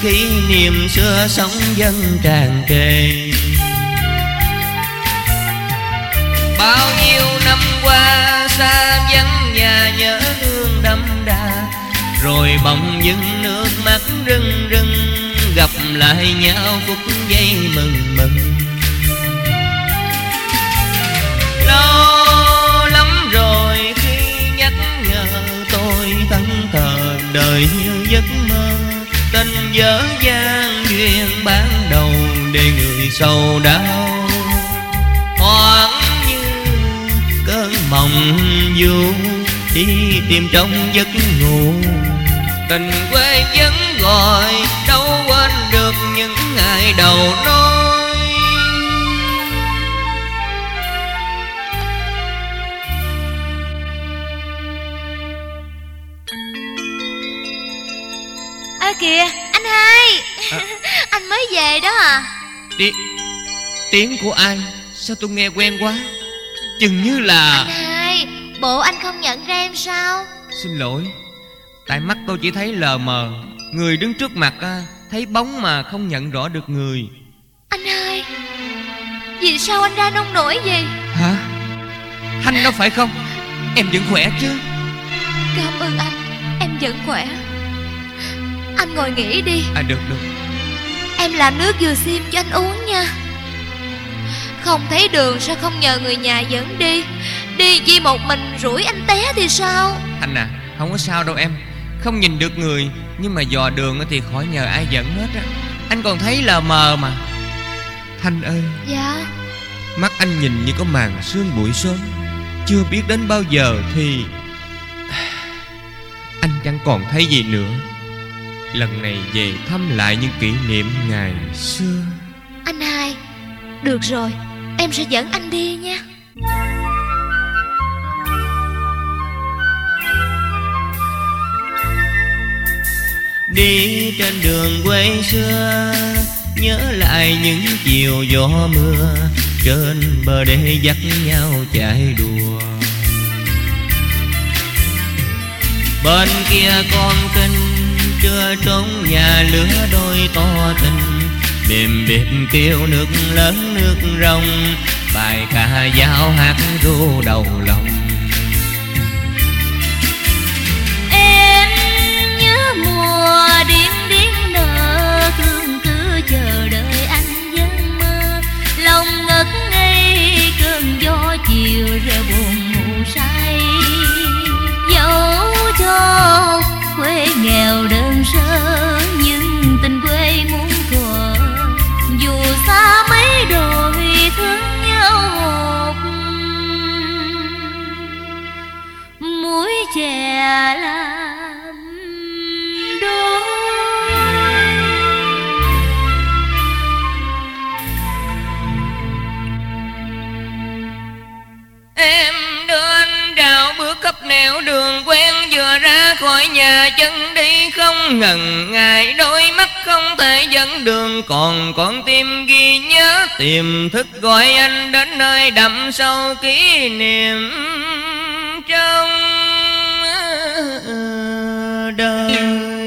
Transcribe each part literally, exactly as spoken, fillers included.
kỷ niệm xưa sống dân tràn trề. Bao nhiêu năm qua xa vắng nhà nhớ thương đậm đà, rồi bỗng dưng nước mắt rưng rưng gặp lại nhau phút giây mừng mừng. Lâu lắm rồi khi nhắc nhở tôi thẫn thờ đời như giấc mơ, tình dở dang duyên ban đầu để người sầu đau. Hoảng như cơn mộng du đi tìm trong giấc ngủ, tình quê vẫn gọi đâu quên được những ngày đầu nói. Ơ kìa anh hai. À. Anh mới về đó à? Ti tiếng của ai? Sao tôi nghe quen quá? Chừng như là... Anh hai, bộ anh không nhận ra em sao? Xin lỗi, tại mắt tôi chỉ thấy lờ mờ, người đứng trước mặt thấy bóng mà không nhận rõ được người. Anh hai, vì sao anh ra nông nổi gì? Hả? Anh đâu phải không? Em vẫn khỏe chứ? Cảm ơn anh, em vẫn khỏe. Anh ngồi nghỉ đi. À được được. Em làm nước dừa xiêm cho anh uống nha. Không thấy đường sao không nhờ người nhà dẫn đi? Đi chi một mình rủi anh té thì sao? Anh à, không có sao đâu em. Không nhìn được người, nhưng mà dò đường thì khỏi nhờ ai dẫn hết á. Anh còn thấy lờ mờ mà. Thanh ơi. Dạ. Mắt anh nhìn như có màn sương buổi sớm, chưa biết đến bao giờ thì anh chẳng còn thấy gì nữa. Lần này về thăm lại những kỷ niệm ngày xưa. Anh hai, được rồi, em sẽ dẫn anh đi nha. Đi trên đường quê xưa, nhớ lại những chiều gió mưa, trên bờ đê dắt nhau chạy đùa. Bên kia con kênh trưa trống nhà lửa đôi to tình, bìm bìm kêu nước lớn nước rồng, bài ca dao hát ru đầu lòng. Em nhớ mùa điên điên nở, thương cứ chờ đợi anh giấc mơ, lòng ngất ngây cơn gió chiều reo buồn ngủ say. Dẫu cho quê nghèo đơn sơ nhưng tình quê muốn thuở, dù xa mấy đồi thương nhau một muối chè làm đôi. Em đưa anh rào bước khắp nẻo đường quen, vừa ra khỏi nhà chân đi không ngần ngại, đôi mắt không thể dẫn đường, còn con tim ghi nhớ tiềm thức gọi anh đến nơi đậm sâu kỷ niệm trong đời.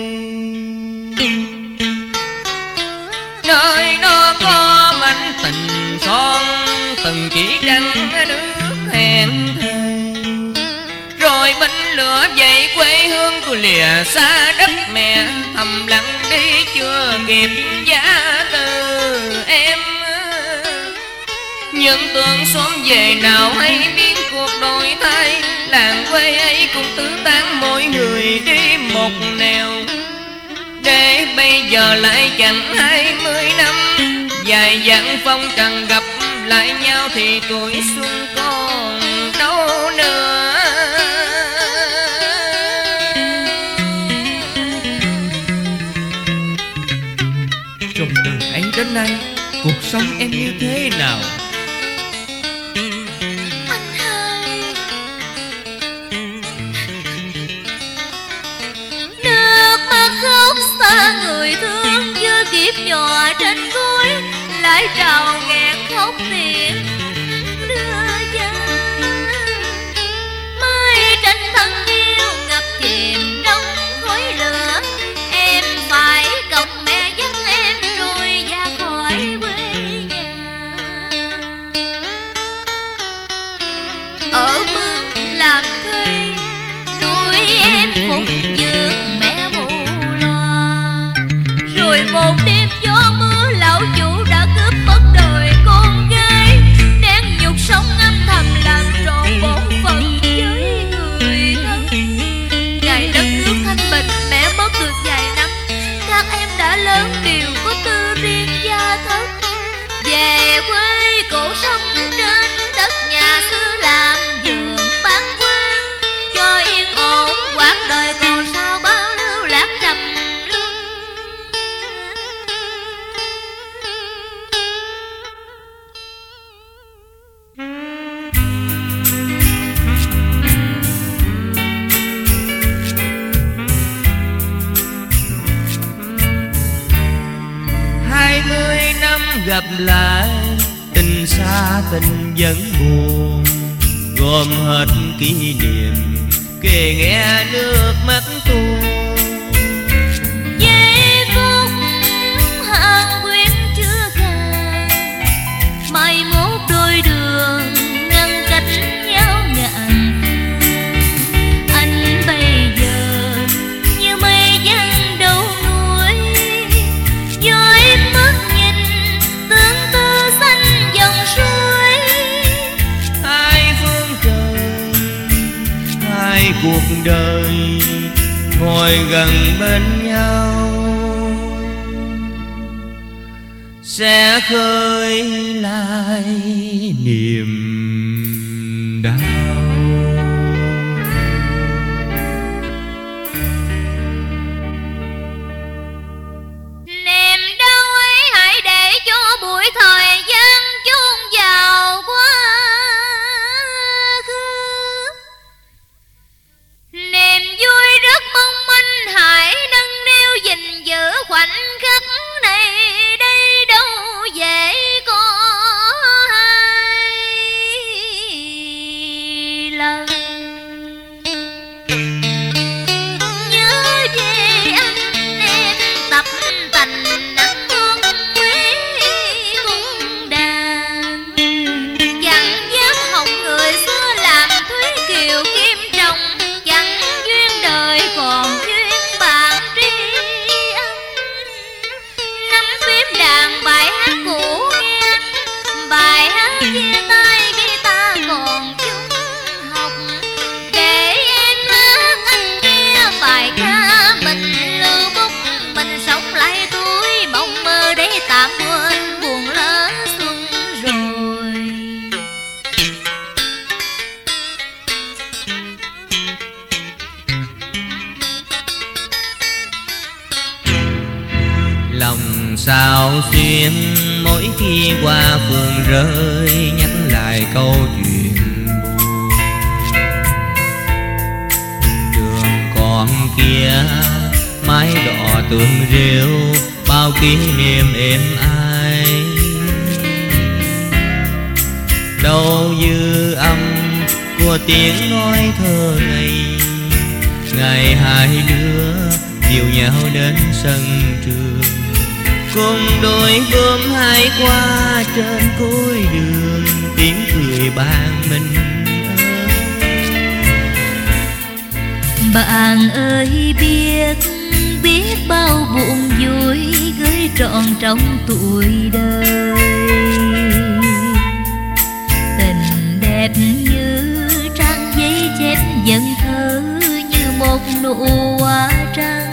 Nơi đó có mảnh tình son từng chỉ trăng nước hẹn thề, rồi binh lửa dậy quê hương của lìa xa đất mẹ, thầm lặng đi chưa kịp giá từ em. Những tưởng sớm về nào hay biết cuộc đổi thay, làng quê ấy cũng tứ tán mỗi người đi một nẻo, để bây giờ lại chẳng hai mươi năm dài dặn phong trần gặp lại nhau thì tuổi xuân còn đâu nữa. Trong đời ấy đến nay, cuộc sống em như thế nào? Anh hai, nước mắt khóc xa người thương, như kiếp nhỏ trên gối lại trào ngàn khóc tiếng đưa ra. Mai tranh thân yêu ngập chìm trong khói lửa, em phải còng me về quê cổ sống trên đất nhà xưa làm vườn bán quê cho yên ổn quãng đời còn sao bao lưu lạc trầm luân. Hai mươi năm gặp lại, tình xa tình vẫn buồn, gom hết kỷ niệm kề nghe nước mắt tuôn. Giây phút hàng quyến chưa càng, mai mốt đôi đường ngăn cách nhau ngàn phương. Anh bây giờ như mây giăng đầu núi, do em mất nhìn tương tư xanh dòng suối. Hai phương trời, hai cuộc đời ngồi gần bên nhau, sẽ khơi lại niềm đau. Niềm đau ấy hãy để cho buổi thời gian chôn vào quá khứ. Niềm vui rất mong manh hãy nâng niu gìn giữ khoảnh khắc này, đây đâu dễ có hai lần. Nhớ về anh em tập tành nắng hương quý cung đàn, chẳng dám học người xưa làm Thúy Kiều Kim Trọng, chẳng duyên đời còn duyên bạn tri âm. Nắm phím đàn bài hát cũ nghe anh, bài hát chia tay khi ta còn chung học, để em hát anh nghe bài ca mình lưu bút, mình sống lại tuổi mộng mơ để tạm quên buồn lỡ xuân rồi. Lòng sao xuyên mỗi khi qua phường rơi, nhắc lại câu chuyện buồn. Đường còn kia mái đỏ tường rêu, bao kỷ niệm êm ái. Đâu dư âm của tiếng nói thơ ngây, ngày hai đứa dìu nhau đến sân trường, cùng đôi bướm hai qua trên cuối đường, tiếng cười ban mình ơi. Bạn ơi biết biết bao buồn vui gửi trọn trong tuổi đời, tình đẹp như trang giấy chép dân thơ, như một nụ hoa trắng.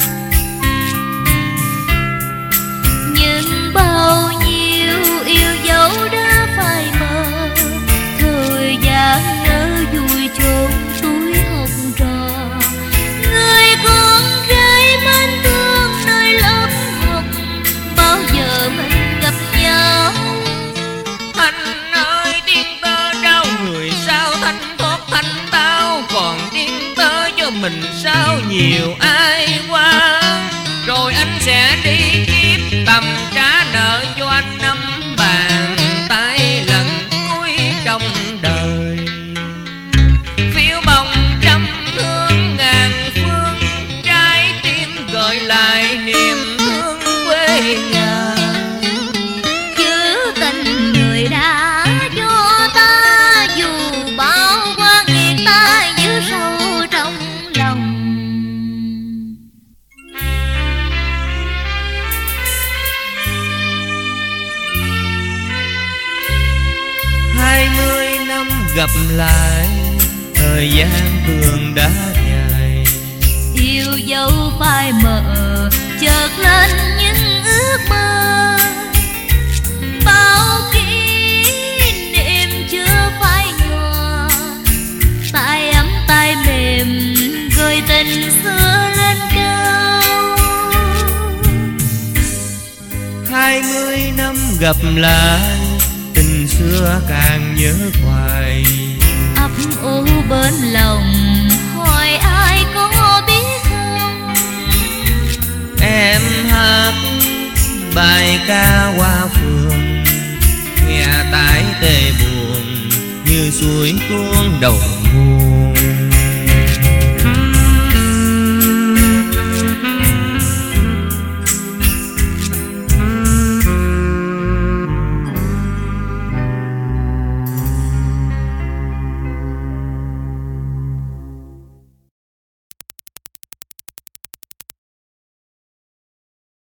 Nhưng bao nhiêu yêu dấu đã phai mờ, thời gian ngỡ vui chốn tuổi học trò. Người con gái mến thương nơi lớp học, bao giờ mình gặp nhau. Anh ơi tiếng tơ đau người sao thanh thoát thanh tao, còn tiếng tơ cho mình sao nhiều ai qua. Rồi anh sẽ đi kiếp tầm trả nợ cho anh năm bàn tay lần cuối trong đời. Phiêu bồng trăm hương ngàn phương, trái tim gợi lại niềm thương quê nhà. Chứ tình người đã cho ta, dù bao quan nghiệt ta giữ sâu trong lòng. Hai mươi năm gặp lại, thời gian thường đã dài. Yêu dấu phai mờ, chợt lên những ước mơ. Bao kỷ hai mươi năm gặp lại, tình xưa càng nhớ hoài. Ấp ủ bên lòng hỏi ai có biết không? Em hát bài ca hoa phường, nghe tái tê buồn như suối tuôn đầu nguồn.